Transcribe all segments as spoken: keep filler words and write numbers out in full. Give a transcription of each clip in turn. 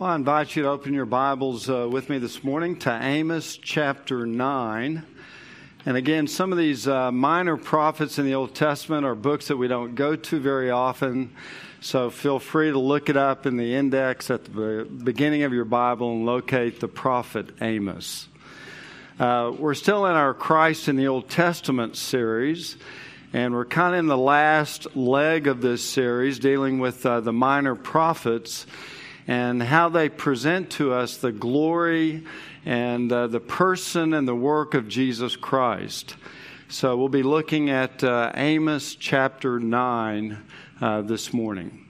Well, I invite you to open your Bibles uh, with me this morning to Amos chapter nine. And again, some of these uh, minor prophets in the Old Testament are books that we don't go to very often. So feel free to look it up in the index at the beginning of your Bible and locate the prophet Amos. Uh, we're still in our Christ in the Old Testament series. And we're kind of in the last leg of this series dealing with uh, the minor prophets and how they present to us the glory and uh, the person and the work of Jesus Christ. So we'll be looking at uh, Amos chapter nine uh, this morning.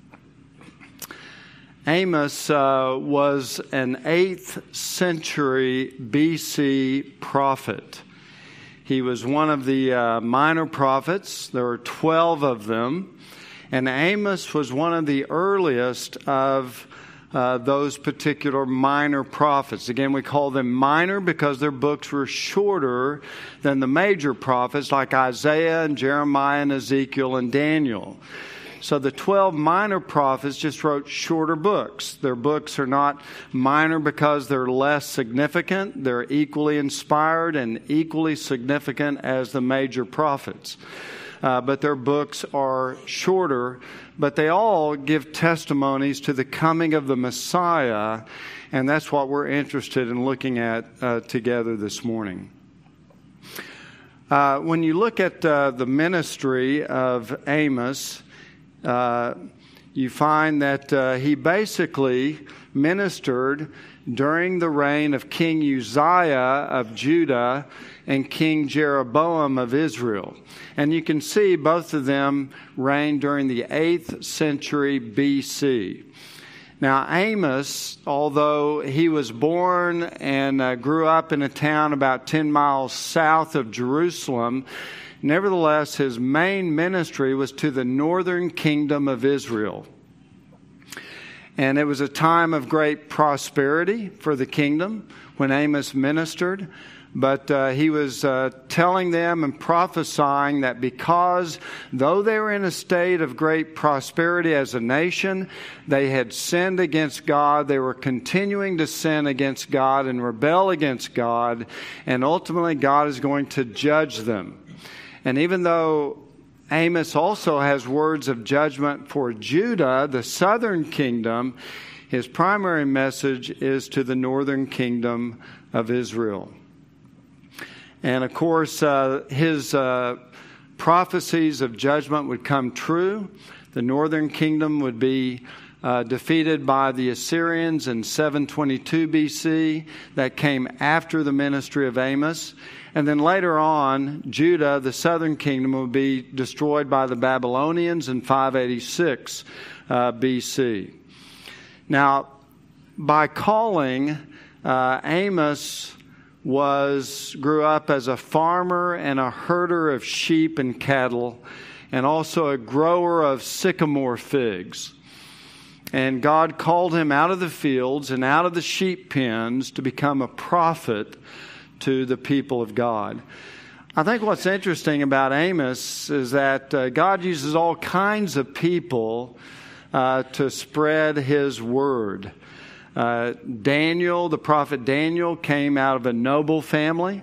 Amos uh, was an eighth century B C prophet. He was one of the uh, minor prophets. There were twelve of them. And Amos was one of the earliest of uh, those particular minor prophets. Again, we call them minor because their books were shorter than the major prophets like Isaiah and Jeremiah and Ezekiel and Daniel. So the twelve minor prophets just wrote shorter books. Their books are not minor because they're less significant. They're equally inspired and equally significant as the major prophets. Uh, but their books are shorter, but they all give testimonies to the coming of the Messiah, and that's what we're interested in looking at uh, together this morning. Uh, when you look at uh, the ministry of Amos, uh, you find that uh, he basically ministered during the reign of King Uzziah of Judah and King Jeroboam of Israel. And you can see both of them reigned during the eighth century B C. Now Amos, although he was born and uh, grew up in a town about ten miles south of Jerusalem, nevertheless his main ministry was to the northern kingdom of Israel. And it was a time of great prosperity for the kingdom when Amos ministered. But uh, he was uh, telling them and prophesying that because though they were in a state of great prosperity as a nation, they had sinned against God. They were continuing to sin against God and rebel against God. And ultimately God is going to judge them. And even though Amos also has words of judgment for Judah, the southern kingdom, his primary message is to the northern kingdom of Israel. And of course, uh, his uh, prophecies of judgment would come true. The northern kingdom would be uh, defeated by the Assyrians in seven twenty-two B C. That came after the ministry of Amos. And then later on, Judah, the southern kingdom, would be destroyed by the Babylonians in five eighty-six uh, B C. Now, by calling, uh, Amos was grew up as a farmer and a herder of sheep and cattle, and also a grower of sycamore figs. And God called him out of the fields and out of the sheep pens to become a prophet to the people of God. I think what's interesting about Amos is that uh, God uses all kinds of people uh, to spread His word. Uh, Daniel, the prophet Daniel, came out of a noble family.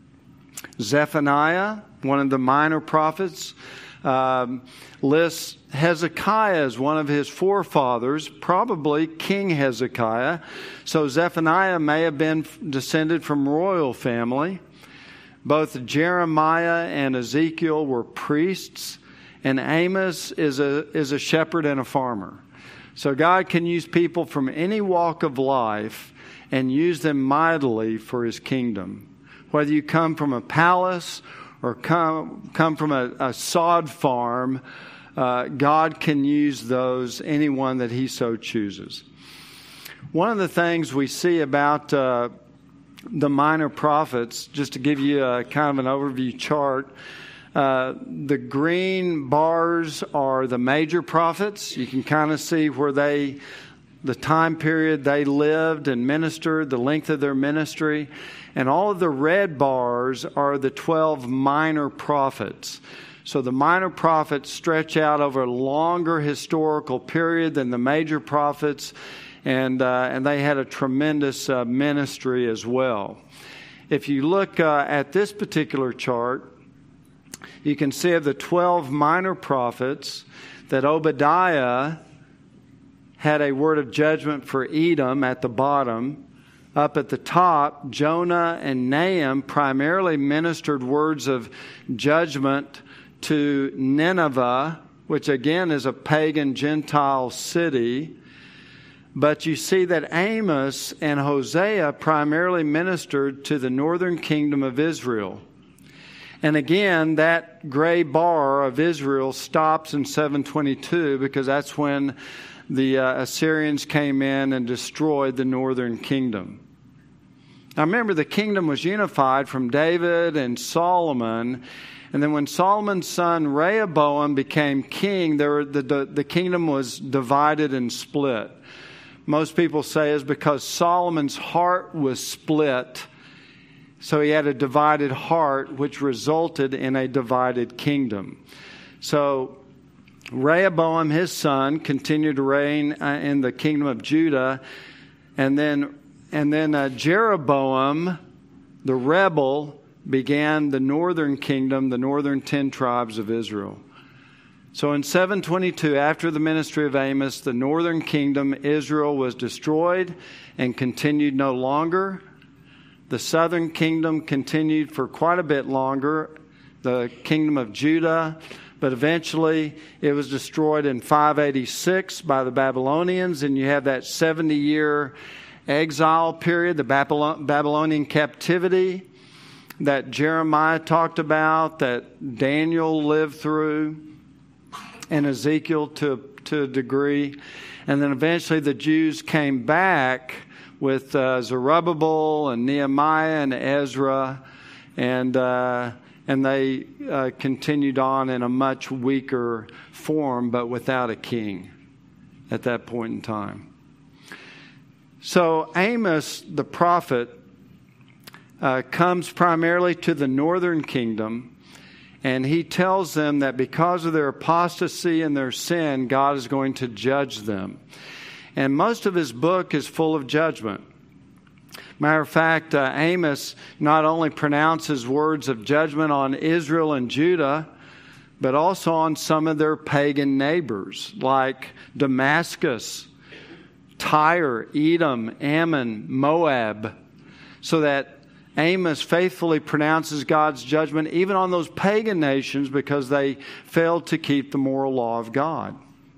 Zephaniah, one of the minor prophets, um, lists Hezekiah as one of his forefathers, probably King Hezekiah. So Zephaniah may have been descended from royal family. Both Jeremiah and Ezekiel were priests, and Amos is a is a shepherd and a farmer. So God can use people from any walk of life and use them mightily for His kingdom. Whether you come from a palace or come, come from a, a sod farm, uh, God can use those, anyone that He so chooses. One of the things we see about uh, the minor prophets, just to give you a kind of an overview chart, Uh, the green bars are the major prophets. You can kind of see where they, the time period they lived and ministered, the length of their ministry. And all of the red bars are the twelve minor prophets. So the minor prophets stretch out over a longer historical period than the major prophets. and uh, and they had a tremendous uh, ministry as well. If you look uh, at this particular chart, you can see of the twelve minor prophets that Obadiah had a word of judgment for Edom at the bottom. Up at the top, Jonah and Nahum primarily ministered words of judgment to Nineveh, which again is a pagan Gentile city. But you see that Amos and Hosea primarily ministered to the northern kingdom of Israel. And again, that gray bar of Israel stops in seven twenty-two because that's when the uh, Assyrians came in and destroyed the northern kingdom. Now remember, the kingdom was unified from David and Solomon. And then when Solomon's son Rehoboam became king, there were, the, the, the kingdom was divided and split. Most people say is because Solomon's heart was split. So he had a divided heart, which resulted in a divided kingdom. So Rehoboam, his son, continued to reign in the kingdom of Judah. And then, and then uh, Jeroboam, the rebel, began the northern kingdom, the northern ten tribes of Israel. So in seven twenty-two, after the ministry of Amos, the northern kingdom, Israel, was destroyed and continued no longer. The southern kingdom continued for quite a bit longer, the kingdom of Judah, but eventually it was destroyed in five eighty-six by the Babylonians, and you have that seventy-year exile period, the Babylonian captivity that Jeremiah talked about, that Daniel lived through, and Ezekiel to, to a degree. And then eventually the Jews came back with uh, Zerubbabel and Nehemiah and Ezra, and uh, and they uh, continued on in a much weaker form, but without a king at that point in time. So Amos, the prophet, uh, comes primarily to the northern kingdom, and he tells them that because of their apostasy and their sin, God is going to judge them. And most of his book is full of judgment. Matter of fact, uh, Amos not only pronounces words of judgment on Israel and Judah, but also on some of their pagan neighbors, like Damascus, Tyre, Edom, Ammon, Moab, so that Amos faithfully pronounces God's judgment even on those pagan nations because they failed to keep the moral law of God.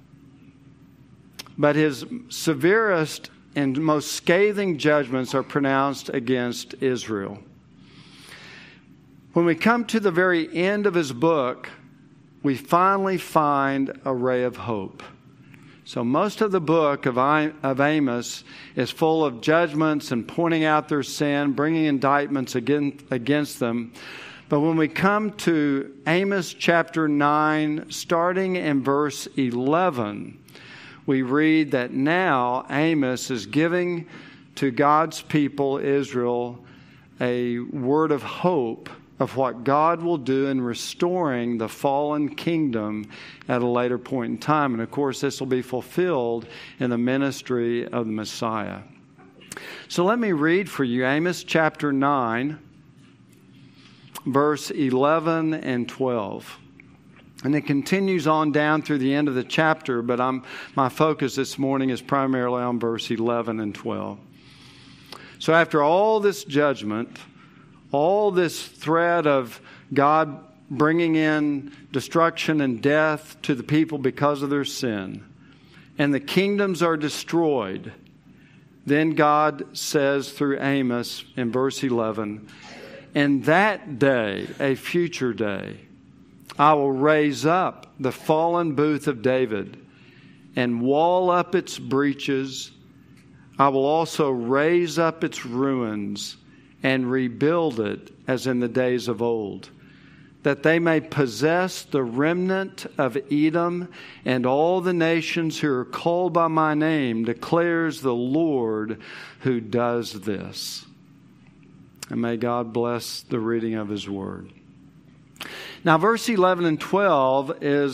But his severest and most scathing judgments are pronounced against Israel. When we come to the very end of his book, we finally find a ray of hope. So most of the book of Amos is full of judgments and pointing out their sin, bringing indictments against them. But when we come to Amos chapter nine, starting in verse eleven, we read that now Amos is giving to God's people, Israel, a word of hope of what God will do in restoring the fallen kingdom at a later point in time. And of course, this will be fulfilled in the ministry of the Messiah. So let me read for you Amos chapter nine, verse eleven and twelve. And it continues on down through the end of the chapter, but I'm, my focus this morning is primarily on verse eleven and twelve. So after all this judgment, all this threat of God bringing in destruction and death to the people because of their sin, and the kingdoms are destroyed, then God says through Amos in verse eleven, "In that day, a future day, I will raise up the fallen booth of David and wall up its breaches. I will also raise up its ruins and rebuild it as in the days of old, that they may possess the remnant of Edom and all the nations who are called by my name, declares the Lord who does this." And may God bless the reading of his word. Now, verse eleven and twelve is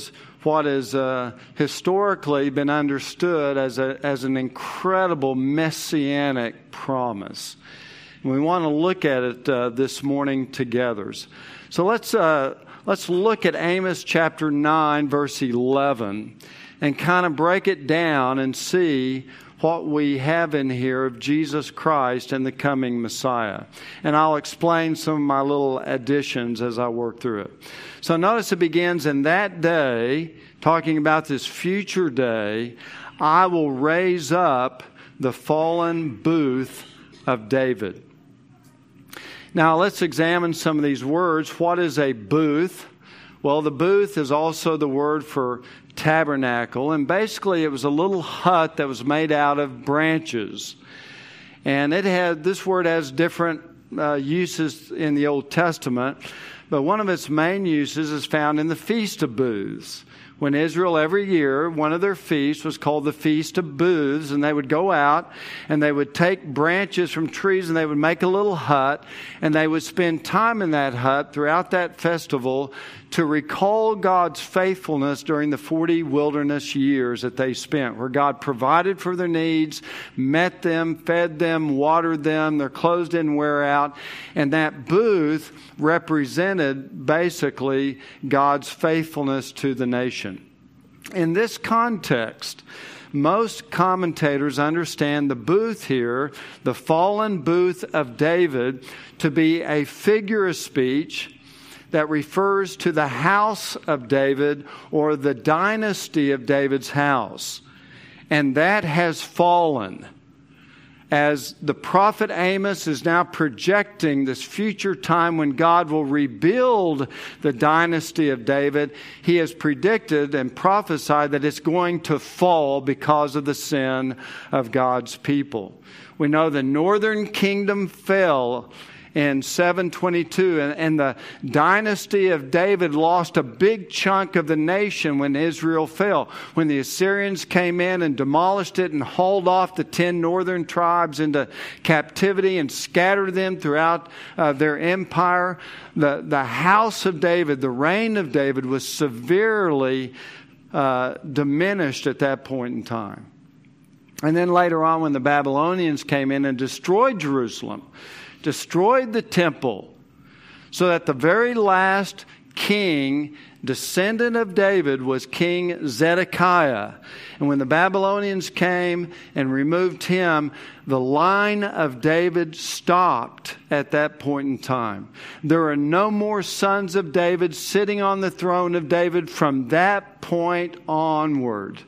what has uh, historically been understood as a as an incredible messianic promise. And we want to look at it uh, this morning together. So let's uh, let's look at Amos chapter nine, verse eleven, and kind of break it down and see what we have in here of Jesus Christ and the coming Messiah. And I'll explain some of my little additions as I work through it. So notice it begins, in that day, talking about this future day, I will raise up the fallen booth of David. Now let's examine some of these words. What is a booth? Well, the booth is also the word for tabernacle, and basically it was a little hut that was made out of branches. And it had, this word has different uh, uses in the Old Testament, but one of its main uses is found in the Feast of Booths. When Israel, every year, one of their feasts was called the Feast of Booths, and they would go out and they would take branches from trees and they would make a little hut, and they would spend time in that hut throughout that festival to recall God's faithfulness during the forty wilderness years that they spent, where God provided for their needs, met them, fed them, watered them, their clothes didn't wear out, and that booth represented basically God's faithfulness to the nation. In this context, most commentators understand the booth here, the fallen booth of David, to be a figure of speech that refers to the house of David or the dynasty of David's house. And that has fallen. As the prophet Amos is now projecting this future time when God will rebuild the dynasty of David, he has predicted and prophesied that it's going to fall because of the sin of God's people. We know the northern kingdom fell in seven twenty-two, and, and the dynasty of David lost a big chunk of the nation when Israel fell. When the Assyrians came in and demolished it and hauled off the ten northern tribes into captivity and scattered them throughout uh, their empire, the, the house of David, the reign of David, was severely uh, diminished at that point in time. And then later on, when the Babylonians came in and destroyed Jerusalem, destroyed the temple, so that the very last king, descendant of David, was King Zedekiah. And when the Babylonians came and removed him, the line of David stopped at that point in time. There are no more sons of David sitting on the throne of David from that point onward.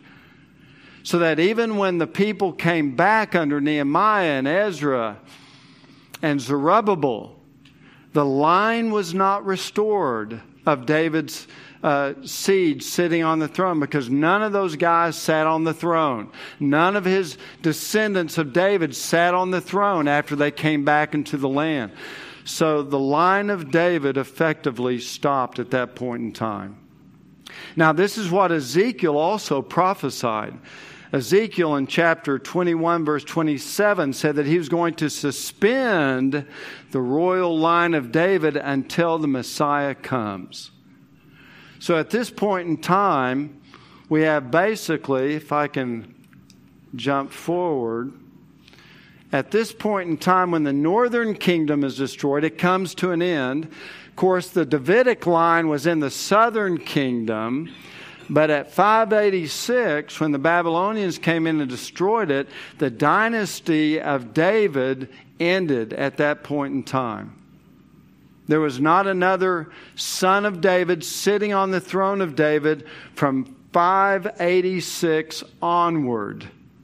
So that even when the people came back under Nehemiah and Ezra and Zerubbabel, the line was not restored of David's uh, seed sitting on the throne, because none of those guys sat on the throne. None of his descendants of David sat on the throne after they came back into the land. So the line of David effectively stopped at that point in time. Now, this is what Ezekiel also prophesied. Ezekiel in chapter twenty-one, verse twenty-seven, said that he was going to suspend the royal line of David until the Messiah comes. So at this point in time, we have basically, if I can jump forward, at this point in time when the northern kingdom is destroyed, it comes to an end. Of course, the Davidic line was in the southern kingdom. But at five eighty-six, when the Babylonians came in and destroyed it, the dynasty of David ended at that point in time. There was not another son of David sitting on the throne of David from five eighty-six onward.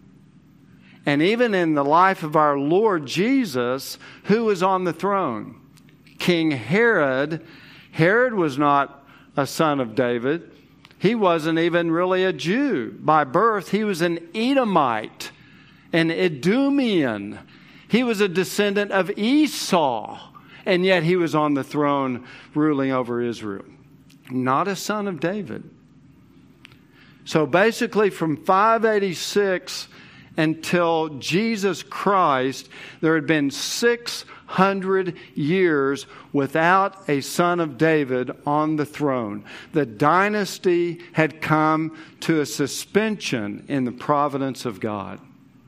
And even in the life of our Lord Jesus, who was on the throne? King Herod. Herod was not a son of David. He wasn't even really a Jew by birth. He was an Edomite, an Edomian. He was a descendant of Esau, and yet he was on the throne ruling over Israel. Not a son of David. So basically from five eighty-six until Jesus Christ, there had been six hundred years without a son of David on the throne. The dynasty had come to a suspension in the providence of God.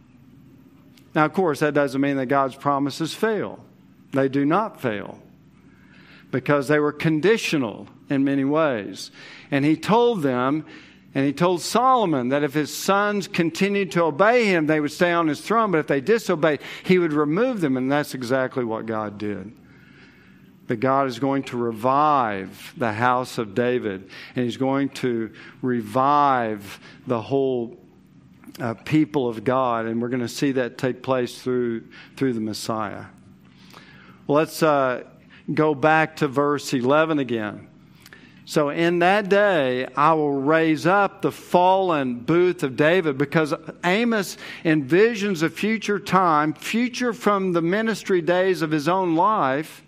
Now, of course, that doesn't mean that God's promises fail. They do not fail, because they were conditional in many ways. And he told them, and he told Solomon, that if his sons continued to obey him, they would stay on his throne. But if they disobeyed, he would remove them. And that's exactly what God did. That God is going to revive the house of David. And he's going to revive the whole uh, people of God. And we're going to see that take place through, through the Messiah. Well, let's uh, go back to verse eleven again. So in that day, I will raise up the fallen booth of David, because Amos envisions a future time, future from the ministry days of his own life,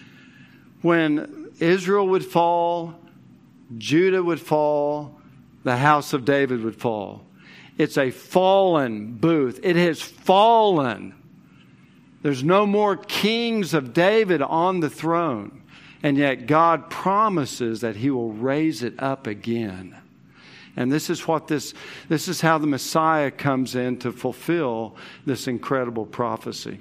when Israel would fall, Judah would fall, the house of David would fall. It's a fallen booth. It has fallen. There's no more kings of David on the throne. And yet God promises that he will raise it up again. And this is what this, this is how the Messiah comes in to fulfill this incredible prophecy.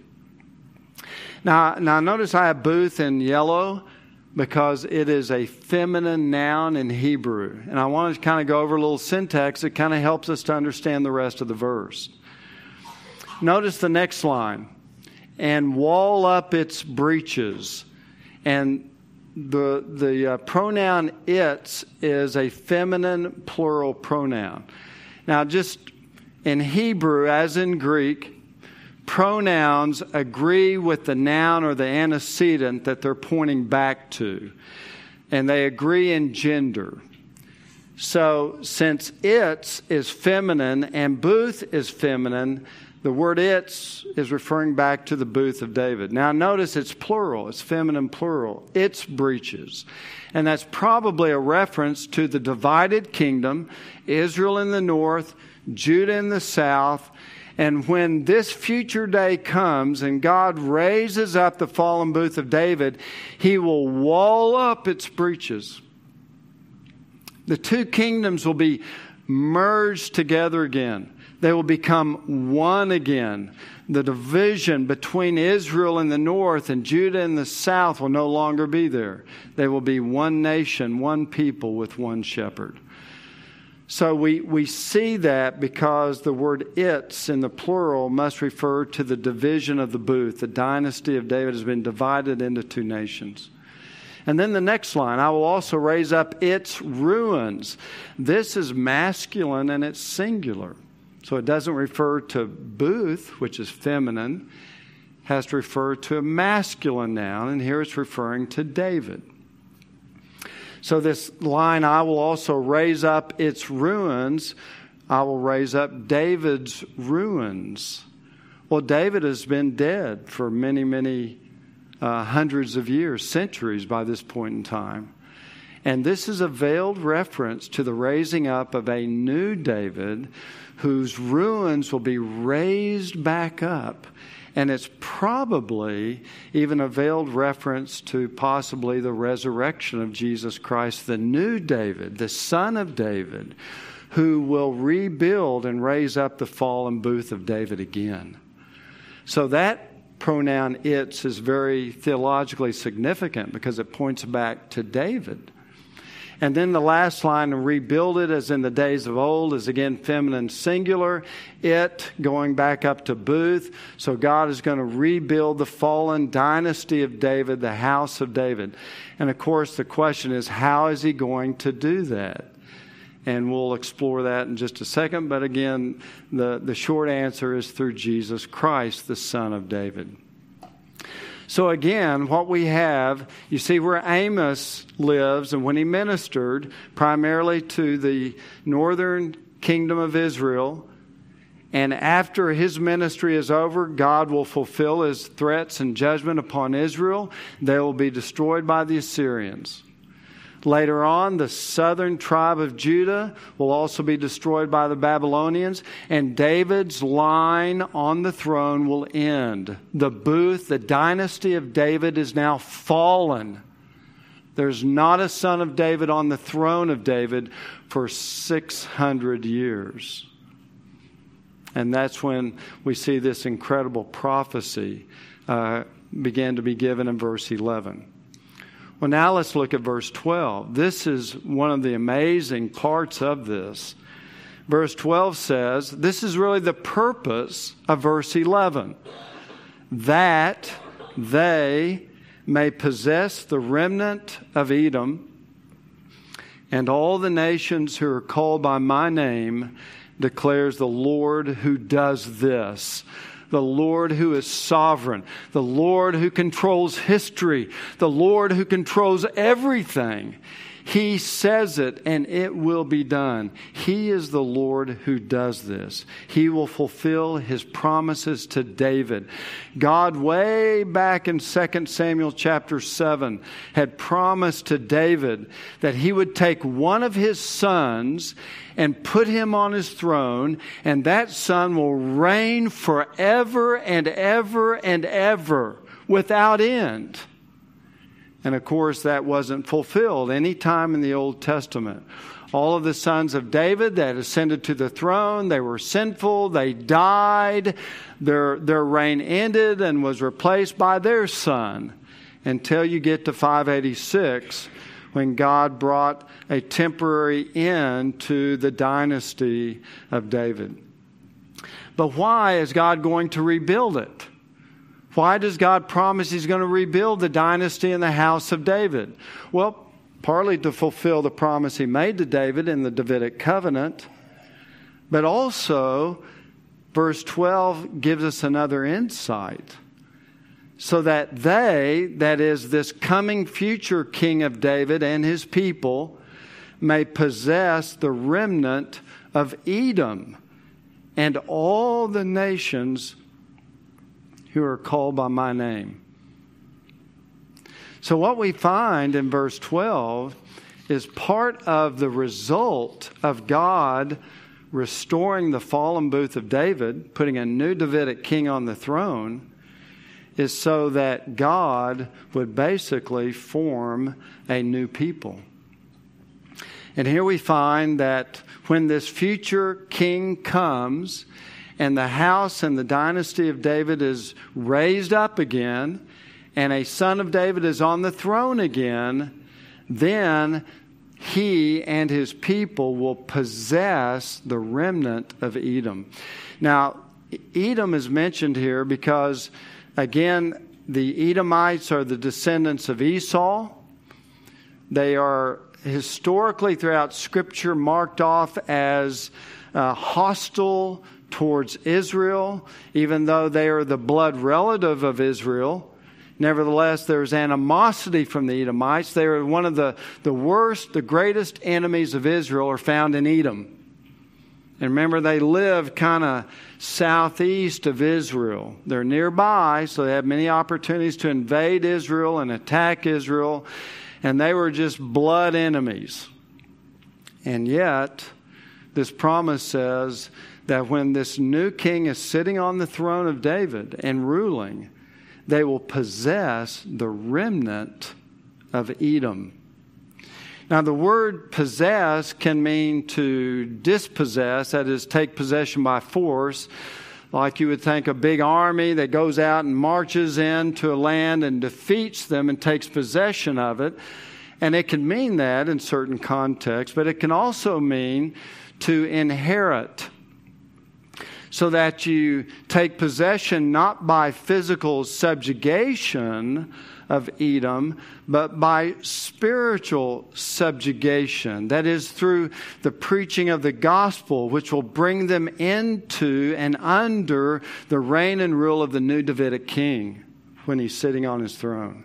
Now, now notice I have booth in yellow, because it is a feminine noun in Hebrew. And I want to kind of go over a little syntax that kind of helps us to understand the rest of the verse. Notice the next line. And wall up its breaches. And The the uh, pronoun its is a feminine plural pronoun. Now, just in Hebrew, as in Greek, pronouns agree with the noun or the antecedent that they're pointing back to. And they agree in gender. So, since its is feminine and booth is feminine, the word its is referring back to the booth of David. Now notice it's plural. It's feminine plural. Its breaches. And that's probably a reference to the divided kingdom, Israel in the north, Judah in the south. And when this future day comes and God raises up the fallen booth of David, he will wall up its breaches. The two kingdoms will be merged together again. They will become one again. The division between Israel in the north and Judah in the south will no longer be there. They will be one nation, one people with one shepherd. So we, we see that because the word its in the plural must refer to the division of the booth. The dynasty of David has been divided into two nations. And then the next line, I will also raise up its ruins. This is masculine and it's singular. So it doesn't refer to booth, which is feminine. It has to refer to a masculine noun, and here it's referring to David. So this line, I will also raise up its ruins. I will raise up David's ruins. Well, David has been dead for many, many uh, hundreds of years, centuries by this point in time. And this is a veiled reference to the raising up of a new David whose ruins will be raised back up. And it's probably even a veiled reference to possibly the resurrection of Jesus Christ, the new David, the son of David, who will rebuild and raise up the fallen booth of David again. So that pronoun its is very theologically significant because it points back to David. And then the last line, and rebuild it as in the days of old, is again feminine singular. It going back up to booth. So God is going to rebuild the fallen dynasty of David, the house of David. And of course the question is, how is he going to do that? And we'll explore that in just a second. But again, the, the short answer is through Jesus Christ, the Son of David. So again, what we have, you see where Amos lives, and when he ministered primarily to the northern kingdom of Israel, and after his ministry is over, God will fulfill his threats and judgment upon Israel. They will be destroyed by the Assyrians. Later on, the southern tribe of Judah will also be destroyed by the Babylonians, and David's line on the throne will end. The booth, the dynasty of David is now fallen. There's not a son of David on the throne of David for six hundred years. And that's when we see this incredible prophecy uh, begin to be given in verse eleven. Well, now let's look at verse twelve. This is one of the amazing parts of this. Verse twelve says, this is really the purpose of verse eleven. That they may possess the remnant of Edom, and all the nations who are called by my name, declares the Lord who does this. The Lord who is sovereign. The Lord who controls history. The Lord who controls everything. He says it and it will be done. He is the Lord who does this. He will fulfill His promises to David. God, way back in Second Samuel chapter seven, had promised to David that He would take one of His sons and put him on His throne, and that son will reign forever and ever and ever without end. And of course, that wasn't fulfilled any time in the Old Testament. All of the sons of David that ascended to the throne, they were sinful, they died, their, their reign ended and was replaced by their son until you get to five eighty-six, when God brought a temporary end to the dynasty of David. But why is God going to rebuild it? Why does God promise He's going to rebuild the dynasty in the house of David? Well, partly to fulfill the promise He made to David in the Davidic covenant, but also verse twelve gives us another insight. So that they, that is this coming future king of David and his people, may possess the remnant of Edom and all the nations who are called by my name. So what we find in verse twelve is part of the result of God restoring the fallen booth of David, putting a new Davidic king on the throne, is so that God would basically form a new people. And here we find that when this future king comes and the house and the dynasty of David is raised up again and a son of David is on the throne again, then he and his people will possess the remnant of Edom. Now, Edom is mentioned here because, again, the Edomites are the descendants of Esau. They are historically throughout Scripture marked off as uh, hostile towards Israel, even though they are the blood relative of Israel. Nevertheless, there's animosity from the Edomites. They are one of the, the worst, the greatest enemies of Israel are found in Edom. And remember, they live kind of southeast of Israel. They're nearby, so they have many opportunities to invade Israel and attack Israel. And they were just blood enemies. And yet, this promise says that when this new king is sitting on the throne of David and ruling, they will possess the remnant of Edom. Now, the word possess can mean to dispossess, that is, take possession by force. Like you would think a big army that goes out and marches into a land and defeats them and takes possession of it. And it can mean that in certain contexts, but it can also mean to inherit. So that you take possession not by physical subjugation of Edom, but by spiritual subjugation. That is, through the preaching of the gospel, which will bring them into and under the reign and rule of the new Davidic king when he's sitting on his throne.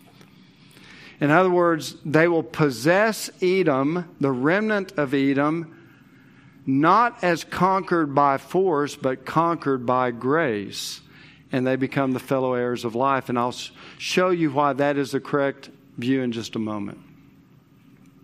In other words, they will possess Edom, the remnant of Edom, not as conquered by force, but conquered by grace. And they become the fellow heirs of life. And I'll show you why that is the correct view in just a moment.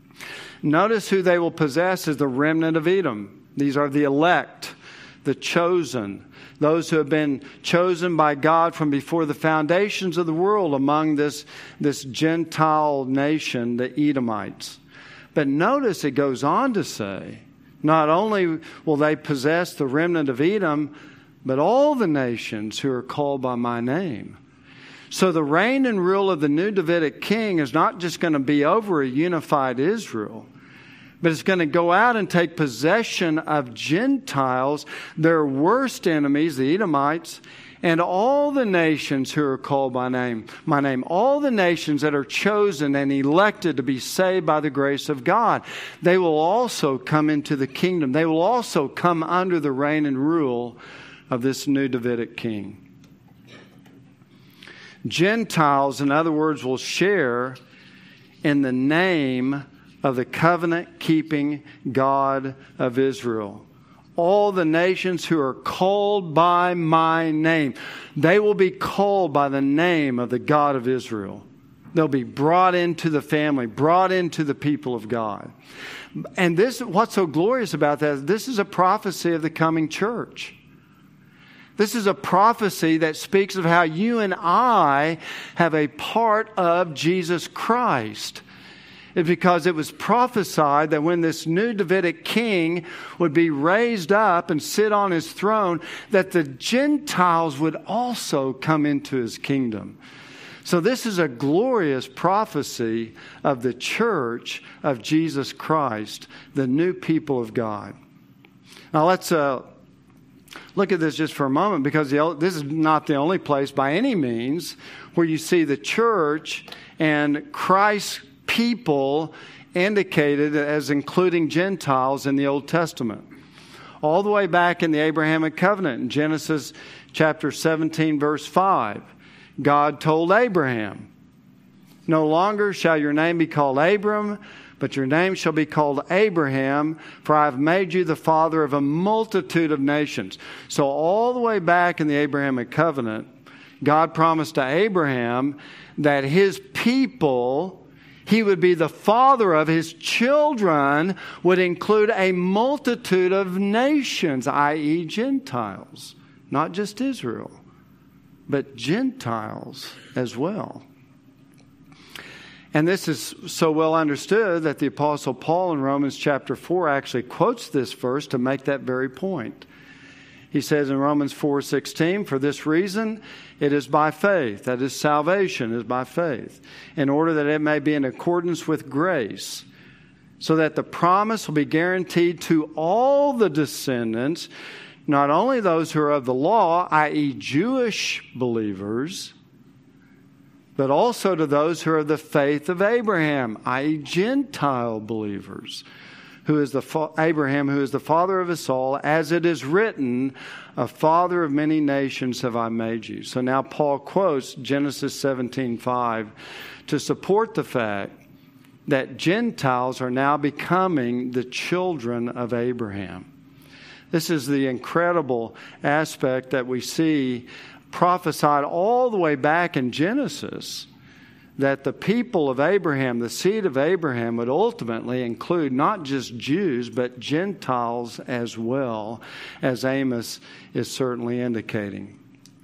Notice who they will possess is the remnant of Edom. These are the elect, the chosen, those who have been chosen by God from before the foundations of the world among this, this Gentile nation, the Edomites. But notice it goes on to say, not only will they possess the remnant of Edom, but all the nations who are called by my name. So the reign and rule of the new Davidic king is not just going to be over a unified Israel, but it's going to go out and take possession of Gentiles, their worst enemies, the Edomites, and all the nations who are called by name, my name, all the nations that are chosen and elected to be saved by the grace of God. They will also come into the kingdom. They will also come under the reign and rule of this new Davidic king. Gentiles, in other words, will share in the name of the covenant-keeping God of Israel. All the nations who are called by my name, they will be called by the name of the God of Israel. They'll be brought into the family, brought into the people of God. And this, what's so glorious about that, this is a prophecy of the coming church. This is a prophecy that speaks of how you and I have a part of Jesus Christ. It's because it was prophesied that when this new Davidic king would be raised up and sit on his throne, that the Gentiles would also come into his kingdom. So this is a glorious prophecy of the church of Jesus Christ, the new people of God. Now let's uh, look at this just for a moment, because the, this is not the only place by any means where you see the church and Christ's people indicated as including Gentiles in the Old Testament. All the way back in the Abrahamic covenant in Genesis chapter seventeen, verse five, God told Abraham, "No longer shall your name be called Abram, but your name shall be called Abraham, for I have made you the father of a multitude of nations." So all the way back in the Abrahamic covenant, God promised to Abraham that his people, he would be the father of his children, would include a multitude of nations, that is Gentiles. Not just Israel, but Gentiles as well. And this is so well understood that the Apostle Paul in Romans chapter four actually quotes this verse to make that very point. He says in Romans four sixteen, "For this reason it is by faith," that is, salvation is by faith, "in order that it may be in accordance with grace, so that the promise will be guaranteed to all the descendants, not only those who are of the law, that is Jewish believers, but also to those who are of the faith of Abraham, that is Gentile believers. Who is the fa- Abraham, who is the father of us all, as it is written, a father of many nations have I made you." So now Paul quotes Genesis seventeen five to support the fact that Gentiles are now becoming the children of Abraham. This is the incredible aspect that we see prophesied all the way back in Genesis, that the people of Abraham, the seed of Abraham, would ultimately include not just Jews, but Gentiles as well, as Amos is certainly indicating.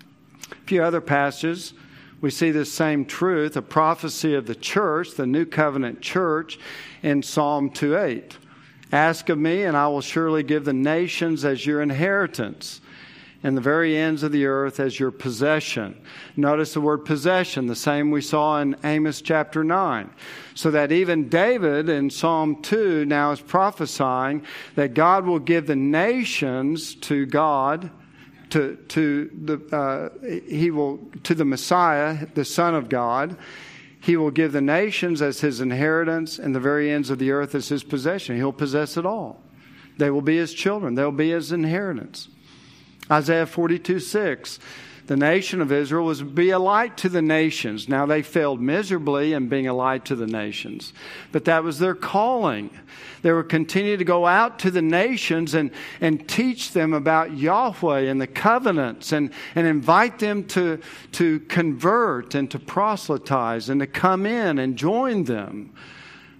A few other passages, we see this same truth, a prophecy of the church, the New Covenant church, in Psalm two eight. "Ask of me, and I will surely give the nations as your inheritance, and the very ends of the earth as your possession." Notice the word possession, the same we saw in Amos chapter nine. So that even David in Psalm two now is prophesying that God will give the nations to God, to to the uh, he will to the Messiah, the Son of God. He will give the nations as his inheritance, and the very ends of the earth as his possession. He'll possess it all. They will be his children. They'll be his inheritance. Isaiah forty-two six, the nation of Israel was to be a light to the nations. Now they failed miserably in being a light to the nations, but that was their calling. They would continue to go out to the nations and, and teach them about Yahweh and the covenants, and, and invite them to, to convert and to proselytize and to come in and join them.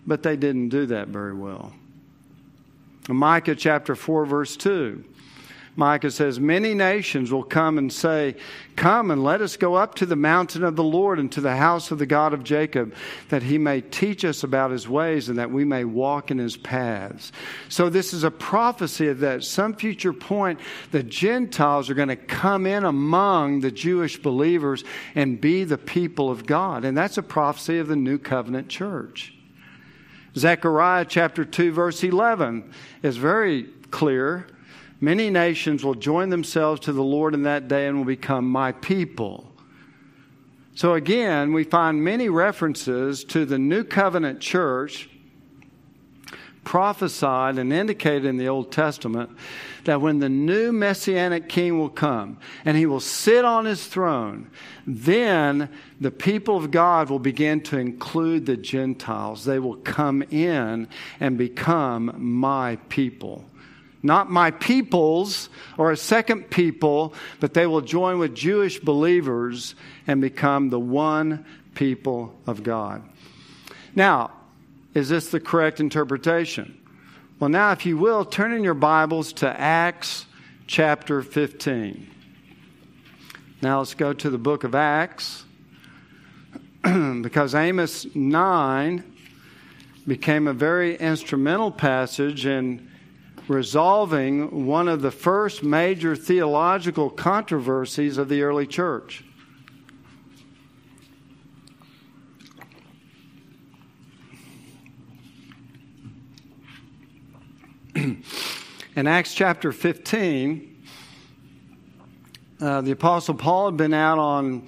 but they didn't do that very well. In Micah chapter four, verse two, Micah says, many nations will come and say, come and let us go up to the mountain of the Lord and to the house of the God of Jacob, that he may teach us about his ways and that we may walk in his paths. So this is a prophecy that at some future point, the Gentiles are going to come in among the Jewish believers and be the people of God. And that's a prophecy of the New Covenant church. Zechariah chapter two, verse eleven is very clear. Many nations will join themselves to the Lord in that day and will become my people. So again, we find many references to the New Covenant church prophesied and indicated in the Old Testament that when the new Messianic King will come and he will sit on his throne, then the people of God will begin to include the Gentiles. They will come in and become my people. Not my peoples or a second people, but they will join with Jewish believers and become the one people of God. Now, is this the correct interpretation? Well, now, if you will, turn in your Bibles to Acts chapter fifteen. Now, let's go to the book of Acts, because Amos nine became a very instrumental passage in resolving one of the first major theological controversies of the early church. In Acts chapter fifteen, uh, the Apostle Paul had been out on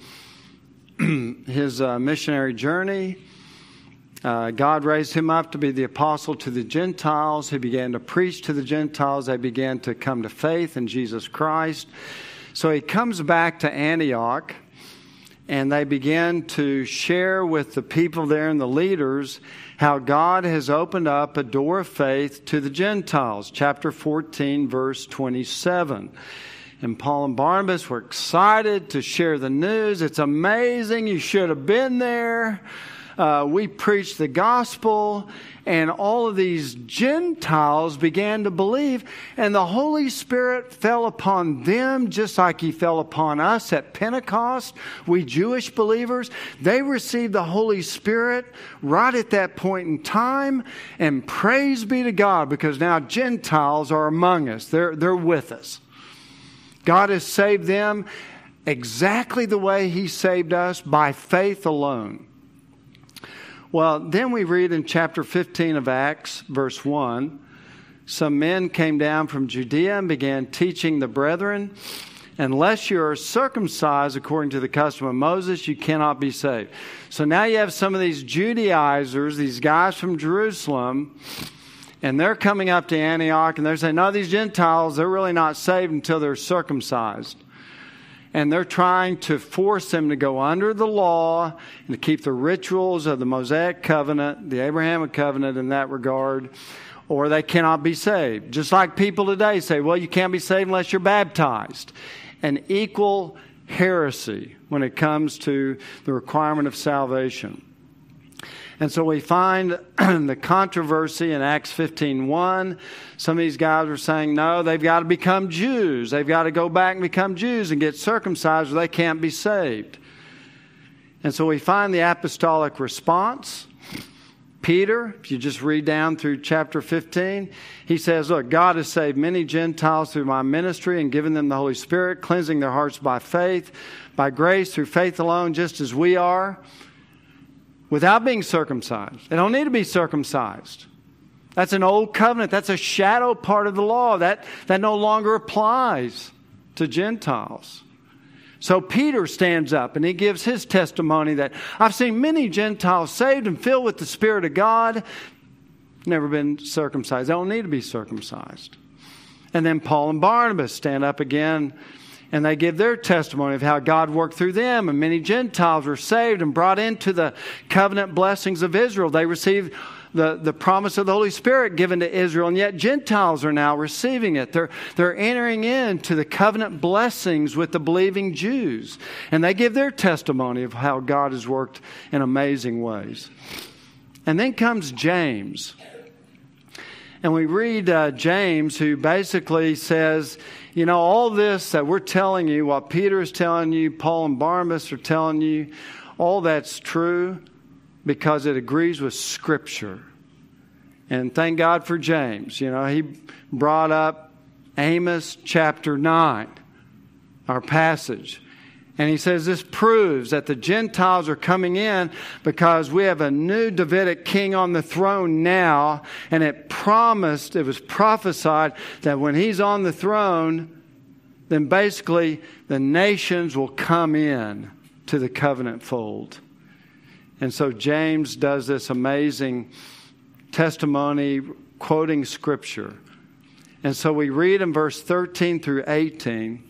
his uh, missionary journey. Uh, God raised him up to be the apostle to the Gentiles. He began to preach to the Gentiles. They began to come to faith in Jesus Christ. So he comes back to Antioch, and they begin to share with the people there and the leaders how God has opened up a door of faith to the Gentiles. Chapter fourteen, verse twenty-seven. And Paul and Barnabas were excited to share the news. It's amazing. You should have been there. Uh, we preached the gospel, and all of these Gentiles began to believe, and the Holy Spirit fell upon them just like he fell upon us at Pentecost. We Jewish believers, they received the Holy Spirit right at that point in time, and praise be to God, because now Gentiles are among us. They're, they're with us. God has saved them exactly the way he saved us, by faith alone. Well, then we read in chapter fifteen of Acts, verse one, some men came down from Judea and began teaching the brethren, unless you are circumcised according to the custom of Moses, you cannot be saved. So now you have some of these Judaizers, these guys from Jerusalem, and they're coming up to Antioch and they're saying, no, these Gentiles, they're really not saved until they're circumcised. And they're trying to force them to go under the law and to keep the rituals of the Mosaic covenant, the Abrahamic covenant in that regard, or they cannot be saved. Just like people today say, well, you can't be saved unless you're baptized. An equal heresy when it comes to the requirement of salvation. And so we find the controversy in Acts fifteen one. Some of these guys are saying, no, they've got to become Jews. They've got to go back and become Jews and get circumcised or they can't be saved. And so we find the apostolic response. Peter, if you just read down through chapter fifteen, he says, look, God has saved many Gentiles through my ministry and given them the Holy Spirit, cleansing their hearts by faith, by grace, through faith alone, just as we are, without being circumcised. They don't need to be circumcised. That's an old covenant. That's a shadow part of the law. That, that no longer applies to Gentiles. So Peter stands up and he gives his testimony that I've seen many Gentiles saved and filled with the Spirit of God, never been circumcised. They don't need to be circumcised. And then Paul and Barnabas stand up again and they give their testimony of how God worked through them. And many Gentiles were saved and brought into the covenant blessings of Israel. They received the, the promise of the Holy Spirit given to Israel. And yet Gentiles are now receiving it. They're, they're entering into the covenant blessings with the believing Jews. And they give their testimony of how God has worked in amazing ways. And then comes James. And we read uh, James, who basically says, you know, all this that we're telling you, what Peter is telling you, Paul and Barnabas are telling you, all that's true because it agrees with Scripture. And thank God for James. You know, he brought up Amos chapter nine, our passage. And he says this proves that the Gentiles are coming in because we have a new Davidic king on the throne now. And it promised, it was prophesied that when he's on the throne, then basically the nations will come in to the covenant fold. And so James does this amazing testimony quoting Scripture. And so we read in verse thirteen through eighteen,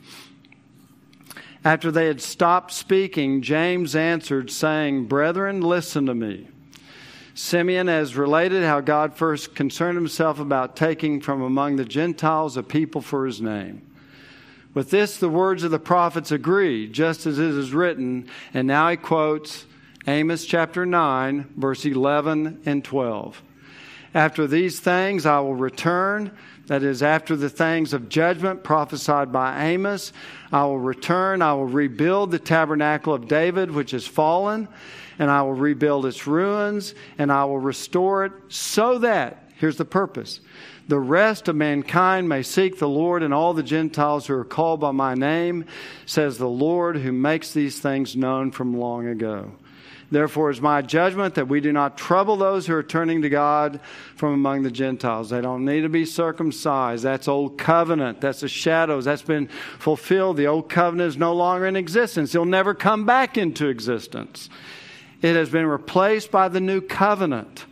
after they had stopped speaking, James answered, saying, Brethren, listen to me. Simeon has related how God first concerned himself about taking from among the Gentiles a people for his name. With this, the words of the prophets agree, just as it is written. And now he quotes Amos chapter nine, verse eleven and twelve. After these things I will return, that is, after the things of judgment prophesied by Amos, I will return, I will rebuild the tabernacle of David, which is fallen, and I will rebuild its ruins, and I will restore it so that, here's the purpose, the rest of mankind may seek the Lord, and all the Gentiles who are called by my name, says the Lord, who makes these things known from long ago. Therefore is my judgment that we do not trouble those who are turning to God from among the Gentiles. They don't need to be circumcised. That's old covenant. That's the shadows. That's been fulfilled. The old covenant is no longer in existence. It'll never come back into existence. It has been replaced by the new covenant.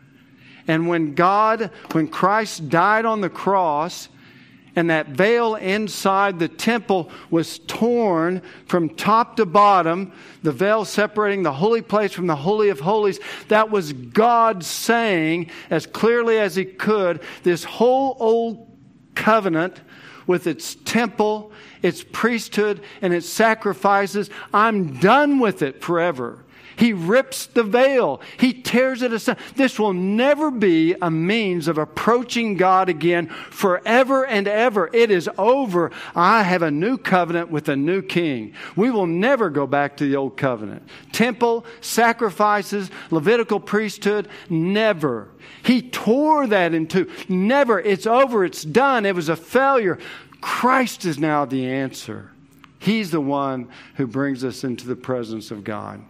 And when God, when Christ died on the cross, and that veil inside the temple was torn from top to bottom, the veil separating the holy place from the Holy of Holies. That was God saying, as clearly as He could, this whole old covenant with its temple, its priesthood, and its sacrifices, I'm done with it forever. He rips the veil. He tears it aside. This will never be a means of approaching God again forever and ever. It is over. I have a new covenant with a new king. We will never go back to the old covenant. Temple, sacrifices, Levitical priesthood, never. He tore that in two. Never. It's over. It's done. It was a failure. Christ is now the answer. He's the one who brings us into the presence of God.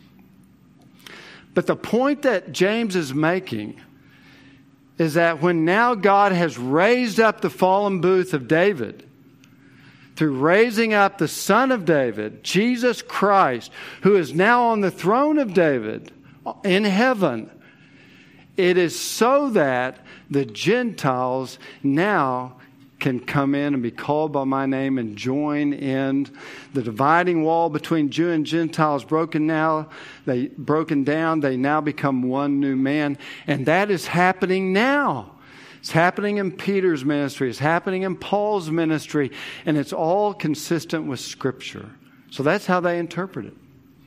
But the point that James is making is that when now God has raised up the fallen booth of David, through raising up the Son of David, Jesus Christ, who is now on the throne of David in heaven, it is so that the Gentiles now can come in and be called by my name and join in the dividing wall between Jew and Gentiles broken now, they broken down, they now become one new man. And that is happening now. It's happening in Peter's ministry. It's happening in Paul's ministry. And it's all consistent with Scripture. So that's how they interpret it.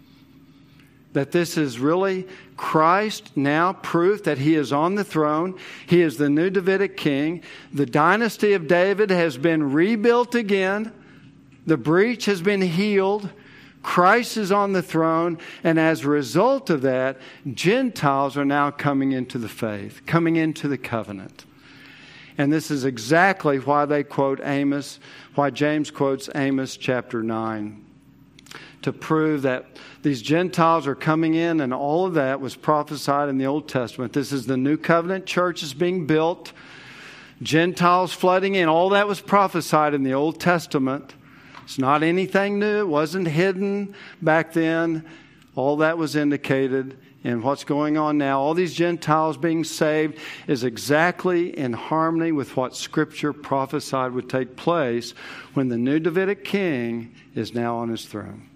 That this is really Christ now proof that He is on the throne. He is the new Davidic king. The dynasty of David has been rebuilt again. The breach has been healed. Christ is on the throne. And as a result of that, Gentiles are now coming into the faith, coming into the covenant. And this is exactly why they quote Amos, why James quotes Amos chapter nine. To prove that these Gentiles are coming in, and all of that was prophesied in the Old Testament. This is the new covenant church is being built. Gentiles flooding in. All that was prophesied in the Old Testament. It's not anything new. It wasn't hidden back then. All that was indicated in what's going on now. All these Gentiles being saved is exactly in harmony with what Scripture prophesied would take place when the new Davidic king is now on his throne.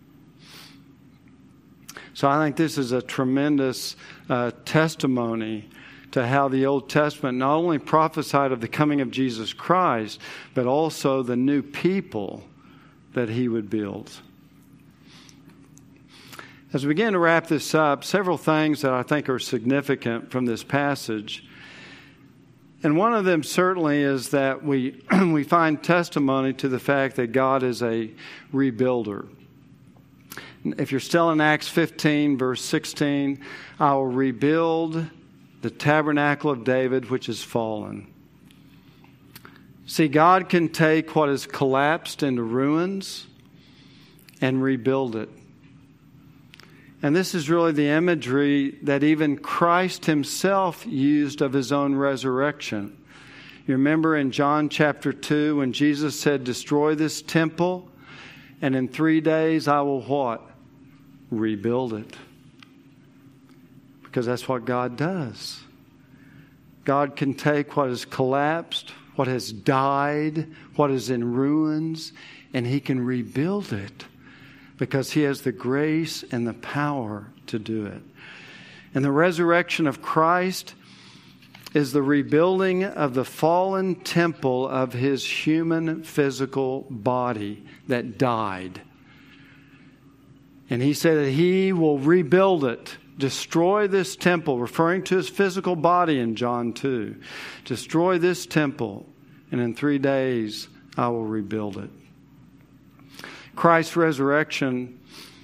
So I think this is a tremendous uh, testimony to how the Old Testament not only prophesied of the coming of Jesus Christ, but also the new people that He would build. As we begin to wrap this up, several things that I think are significant from this passage. And one of them certainly is that we we find testimony to the fact that God is a rebuilder. If you're still in Acts fifteen, verse sixteen, I will rebuild the tabernacle of David, which is fallen. See, God can take what is collapsed into ruins and rebuild it. And this is really the imagery that even Christ himself used of his own resurrection. You remember in John chapter two when Jesus said, destroy this temple, and in three days I will what? Rebuild it. Because that's what God does. God can take what has collapsed, what has died, what is in ruins, and he can rebuild it. Because he has the grace and the power to do it. And the resurrection of Christ is the rebuilding of the fallen temple of his human physical body that died. And he said that he will rebuild it, destroy this temple, referring to his physical body in John two. Destroy this temple, and in three days I will rebuild it. Christ's resurrection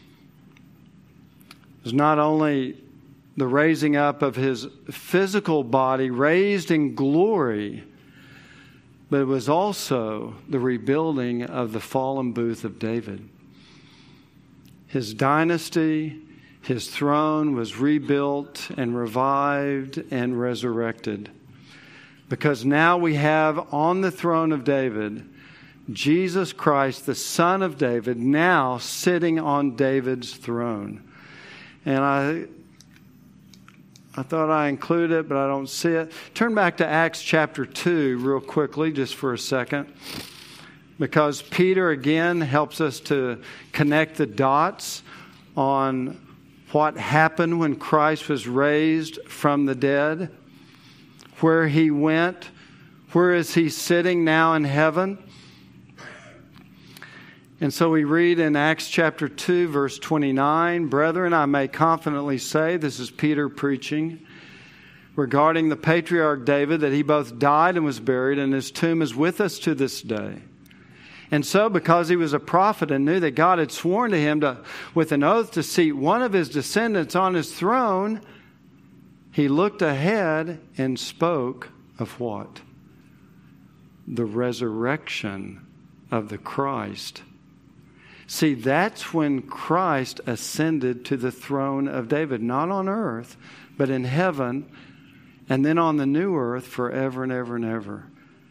is not only the raising up of his physical body, raised in glory, but it was also the rebuilding of the fallen booth of David. His dynasty, his throne was rebuilt and revived and resurrected. Because now we have on the throne of David Jesus Christ, the Son of David, now sitting on David's throne. And I I thought I included it, but I don't see it. Turn back to Acts chapter two real quickly, just for a second. Because Peter, again, helps us to connect the dots on what happened when Christ was raised from the dead, where he went, where is he sitting now in heaven. And so we read in Acts chapter two, verse twenty-nine, Brethren, I may confidently say, this is Peter preaching, regarding the patriarch David, that he both died and was buried, and his tomb is with us to this day. And so, because he was a prophet and knew that God had sworn to him to, with an oath to seat one of his descendants on his throne, he looked ahead and spoke of what? The resurrection of the Christ. See, that's when Christ ascended to the throne of David, not on earth, but in heaven, and then on the new earth forever and ever and ever.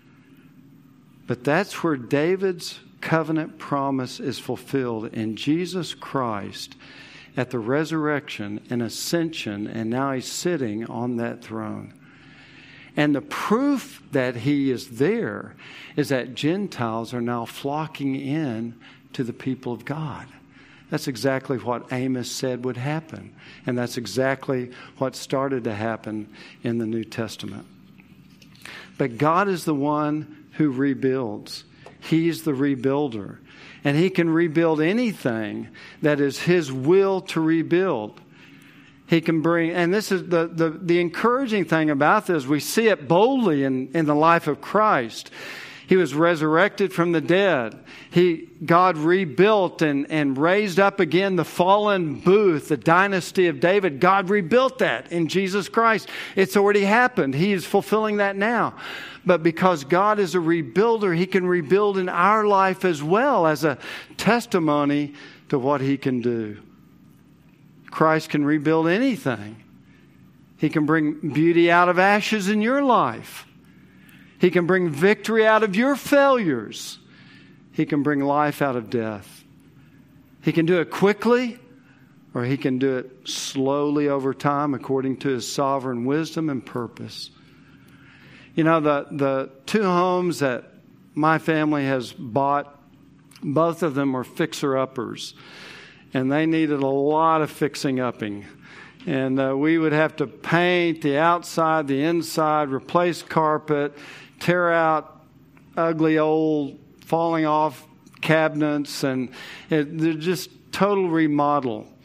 But that's where David's covenant promise is fulfilled in Jesus Christ at the resurrection and ascension, and now he's sitting on that throne. And the proof that he is there is that Gentiles are now flocking in to the people of God. That's exactly what Amos said would happen. And that's exactly what started to happen in the New Testament. But God is the one who rebuilds. He's the rebuilder. And he can rebuild anything that is his will to rebuild. He can bring, and this is the, the, the encouraging thing about this, we see it boldly in, in the life of Christ. He was resurrected from the dead. He, God rebuilt and, and raised up again the fallen booth, the dynasty of David. God rebuilt that in Jesus Christ. It's already happened. He is fulfilling that now. But because God is a rebuilder, he can rebuild in our life as well as a testimony to what he can do. Christ can rebuild anything. He can bring beauty out of ashes in your life. He can bring victory out of your failures. He can bring life out of death. He can do it quickly, or he can do it slowly over time according to his sovereign wisdom and purpose. You know, the, the two homes that my family has bought, both of them were fixer-uppers. And they needed a lot of fixing-upping. And uh, we would have to paint the outside, the inside, replace carpet, tear out ugly old falling off cabinets, and it, they're just total remodel.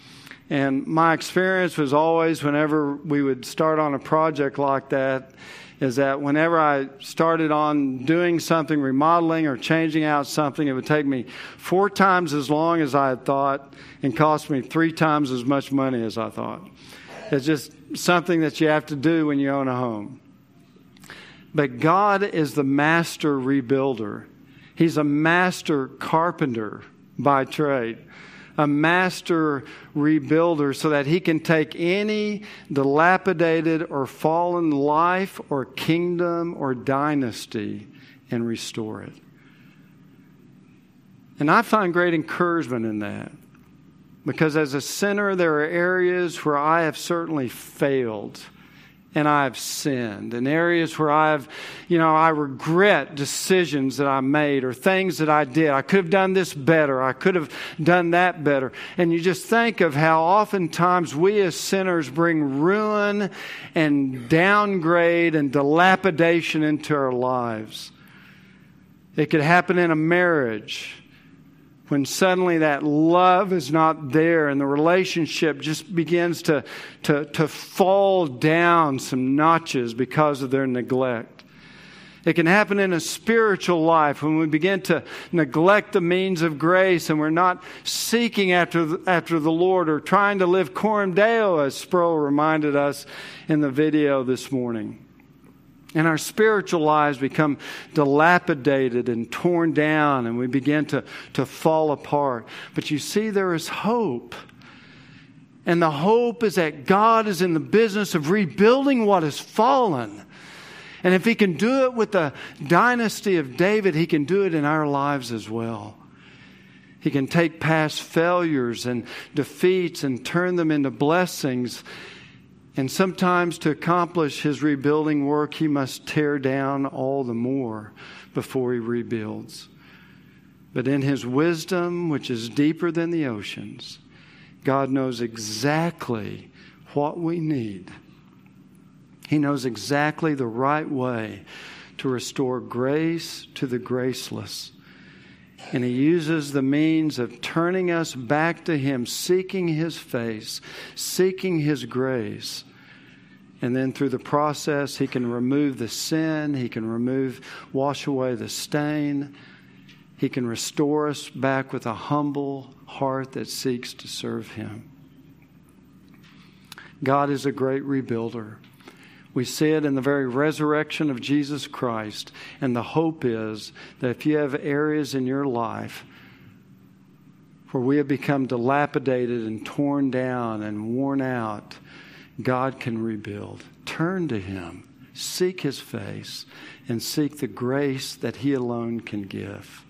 And my experience was always, whenever we would start on a project like that, is that whenever I started on doing something, remodeling or changing out something, it would take me four times as long as I had thought and cost me three times as much money as I thought. It's just something that you have to do when you own a home. But God is the master rebuilder. He's a master carpenter by trade. A master rebuilder, so that He can take any dilapidated or fallen life or kingdom or dynasty and restore it. And I find great encouragement in that, because as a sinner, there are areas where I have certainly failed and I have sinned, and areas where I've, you know, I regret decisions that I made or things that I did. I could have done this better. I could have done that better. And you just think of how oftentimes we as sinners bring ruin and downgrade and dilapidation into our lives. It could happen in a marriage, when suddenly that love is not there and the relationship just begins to, to, to fall down some notches because of their neglect. It can happen in a spiritual life when we begin to neglect the means of grace and we're not seeking after the, after the Lord, or trying to live coram Deo, as Sproul reminded us in the video this morning. And our spiritual lives become dilapidated and torn down, and we begin to, to fall apart. But you see, there is hope. And the hope is that God is in the business of rebuilding what has fallen. And if He can do it with the dynasty of David, He can do it in our lives as well. He can take past failures and defeats and turn them into blessings. And sometimes to accomplish His rebuilding work, He must tear down all the more before He rebuilds. But in His wisdom, which is deeper than the oceans, God knows exactly what we need. He knows exactly the right way to restore grace to the graceless. And He uses the means of turning us back to Him, seeking His face, seeking His grace. And then through the process, He can remove the sin. He can remove, wash away the stain. He can restore us back with a humble heart that seeks to serve Him. God is a great rebuilder. We see it in the very resurrection of Jesus Christ. And the hope is that if you have areas in your life where we have become dilapidated and torn down and worn out, God can rebuild. Turn to Him, seek His face, and seek the grace that He alone can give.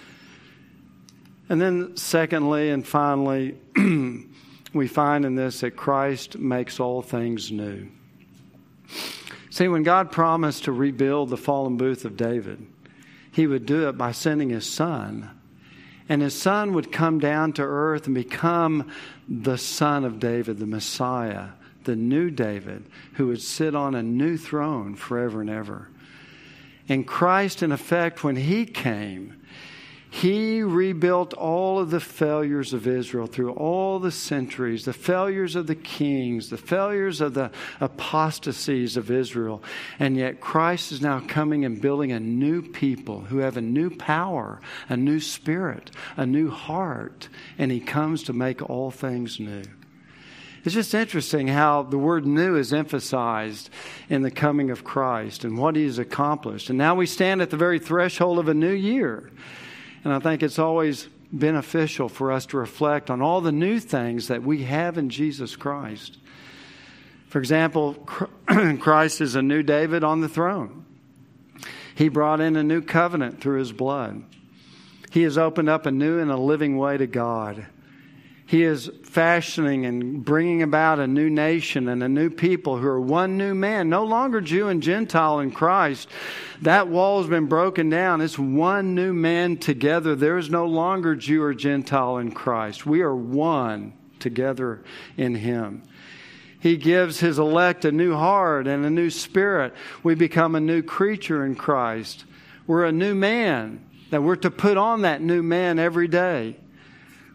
And then secondly and finally, we find in this that Christ makes all things new. See, when God promised to rebuild the fallen booth of David, He would do it by sending His Son. And His Son would come down to earth and become the Son of David, the Messiah, the new David, who would sit on a new throne forever and ever. And Christ, in effect, when He came, He rebuilt all of the failures of Israel through all the centuries, the failures of the kings, the failures of the apostasies of Israel. And yet Christ is now coming and building a new people who have a new power, a new spirit, a new heart. And He comes to make all things new. It's just interesting how the word new is emphasized in the coming of Christ and what He has accomplished. And now we stand at the very threshold of a new year. And I think it's always beneficial for us to reflect on all the new things that we have in Jesus Christ. For example, Christ is a new David on the throne. He brought in a new covenant through His blood. He has opened up a new and a living way to God. He is fashioning and bringing about a new nation and a new people who are one new man, no longer Jew and Gentile in Christ. That wall has been broken down. It's one new man together. There is no longer Jew or Gentile in Christ. We are one together in Him. He gives His elect a new heart and a new spirit. We become a new creature in Christ. We're a new man, that we're to put on that new man every day.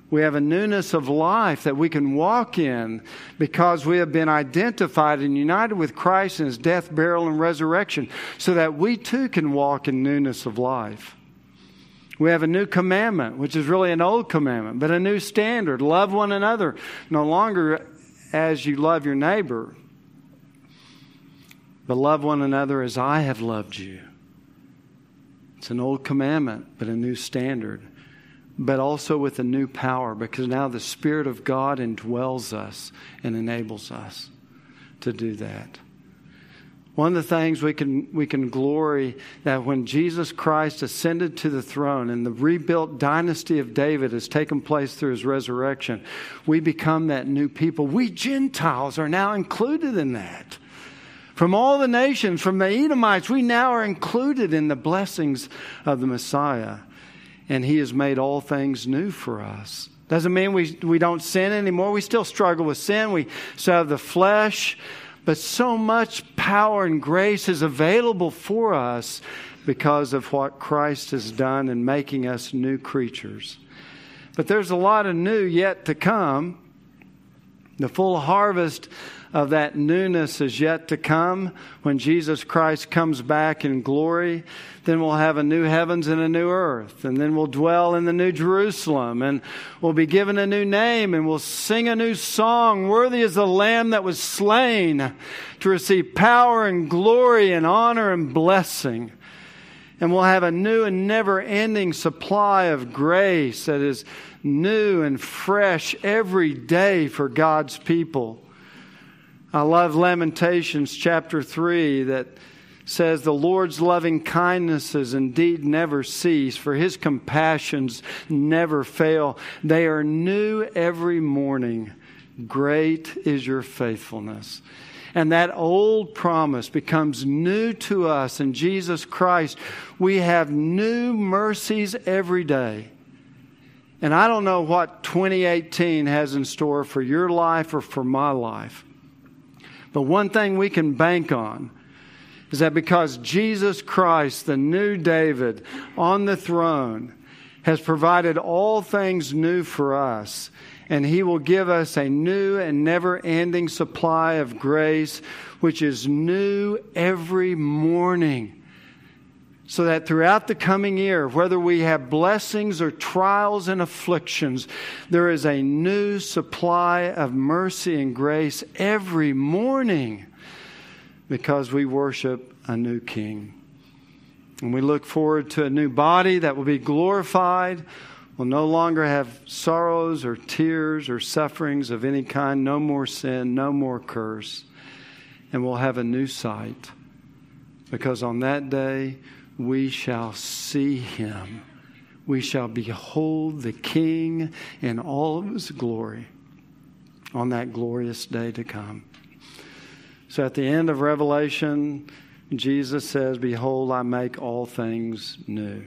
We have a newness of life that we can walk in because we have been identified and united with Christ in His death, burial, and resurrection, so that we too can walk in newness of life. We have a new commandment, which is really an old commandment, but a new standard. Love one another, no longer as you love your neighbor, but love one another as I have loved you. It's an old commandment, but a new standard. But also with a new power, because now the Spirit of God indwells us and enables us to do that. One of the things we can we can glory that when Jesus Christ ascended to the throne and the rebuilt dynasty of David has taken place through His resurrection, we become that new people. We Gentiles are now included in that. From all the nations, from the Edomites, we now are included in the blessings of the Messiah. And He has made all things new for us. Doesn't mean we, we don't sin anymore. We still struggle with sin. We still have the flesh. But so much power and grace is available for us because of what Christ has done in making us new creatures. But there's a lot of new yet to come. The full harvest of that newness is yet to come when Jesus Christ comes back in glory. Then we'll have a new heavens and a new earth. And then we'll dwell in the new Jerusalem. And we'll be given a new name. And we'll sing a new song. Worthy is the Lamb that was slain to receive power and glory and honor and blessing. And we'll have a new and never-ending supply of grace that is new and fresh every day for God's people. I love Lamentations chapter three that says, the Lord's loving kindnesses indeed never cease, for His compassions never fail. They are new every morning. Great is your faithfulness. And that old promise becomes new to us in Jesus Christ. We have new mercies every day. And I don't know what twenty eighteen has in store for your life or for my life. But one thing we can bank on is that because Jesus Christ, the new David on the throne, has provided all things new for us, and He will give us a new and never-ending supply of grace, which is new every morning. So that throughout the coming year, whether we have blessings or trials and afflictions, there is a new supply of mercy and grace every morning because we worship a new King. And we look forward to a new body that will be glorified. We'll no longer have sorrows or tears or sufferings of any kind. No more sin, no more curse. And we'll have a new sight because on that day, we shall see Him. We shall behold the King in all of His glory on that glorious day to come. So at the end of Revelation, Jesus says, behold, I make all things new.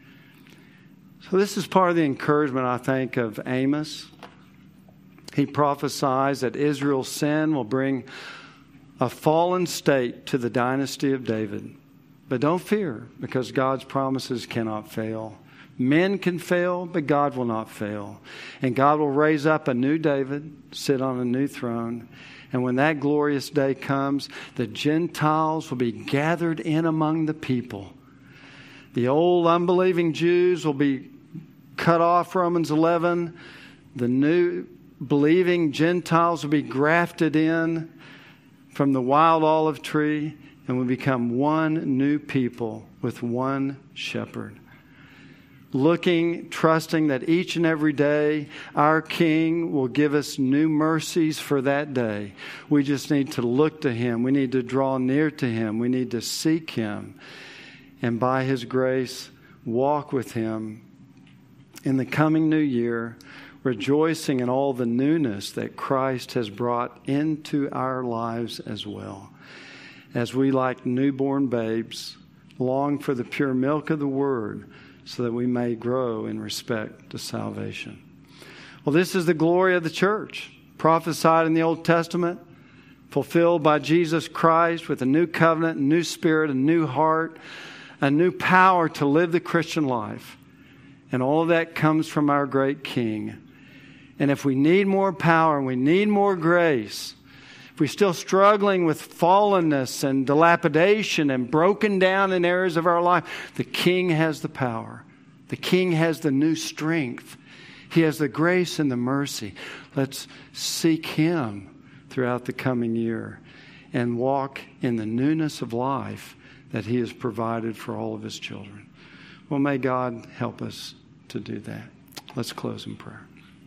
So this is part of the encouragement, I think, of Amos. He prophesies that Israel's sin will bring a fallen state to the dynasty of David. But don't fear, because God's promises cannot fail. Men can fail, but God will not fail. And God will raise up a new David, sit on a new throne. And when that glorious day comes, the Gentiles will be gathered in among the people. The old unbelieving Jews will be cut off, Romans eleven. The new believing Gentiles will be grafted in from the wild olive tree. And we become one new people with one shepherd. Looking, trusting that each and every day our King will give us new mercies for that day. We just need to look to Him. We need to draw near to Him. We need to seek Him. And by His grace, walk with Him in the coming new year, rejoicing in all the newness that Christ has brought into our lives as well. As we, like newborn babes, long for the pure milk of the Word so that we may grow in respect to salvation. Well, this is the glory of the church, prophesied in the Old Testament, fulfilled by Jesus Christ with a new covenant, a new spirit, a new heart, a new power to live the Christian life. And all of that comes from our great King. And if we need more power and we need more grace, if we're still struggling with fallenness and dilapidation and broken down in areas of our life, the King has the power. The King has the new strength. He has the grace and the mercy. Let's seek Him throughout the coming year and walk in the newness of life that He has provided for all of His children. Well, may God help us to do that. Let's close in prayer.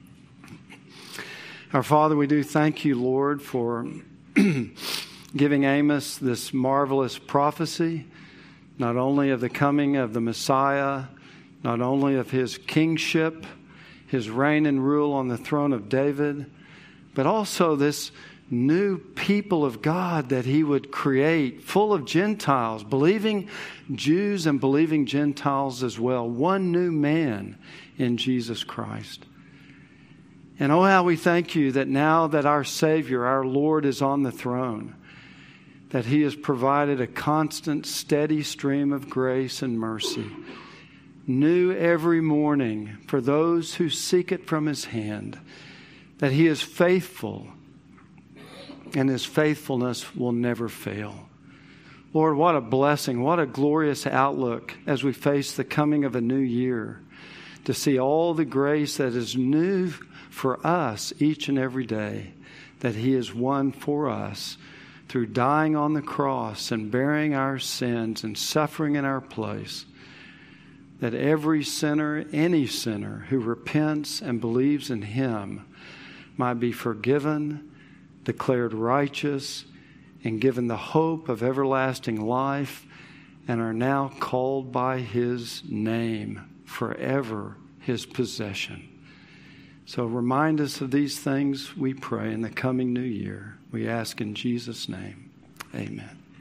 Our Father, we do thank You, Lord, for giving Amos this marvelous prophecy, not only of the coming of the Messiah, not only of His kingship, His reign and rule on the throne of David, but also this new people of God that He would create, full of Gentiles, believing Jews and believing Gentiles as well. One new man in Jesus Christ. And oh, how we thank You that now that our Savior, our Lord, is on the throne, that He has provided a constant, steady stream of grace and mercy, new every morning for those who seek it from His hand, that He is faithful and His faithfulness will never fail. Lord, what a blessing, what a glorious outlook as we face the coming of a new year, to see all the grace that is new for us each and every day, that He has won for us through dying on the cross and bearing our sins and suffering in our place, that every sinner, any sinner who repents and believes in Him might be forgiven, declared righteous, and given the hope of everlasting life, and are now called by His name, forever His possession. So remind us of these things, we pray, in the coming new year. We ask in Jesus' name. Amen.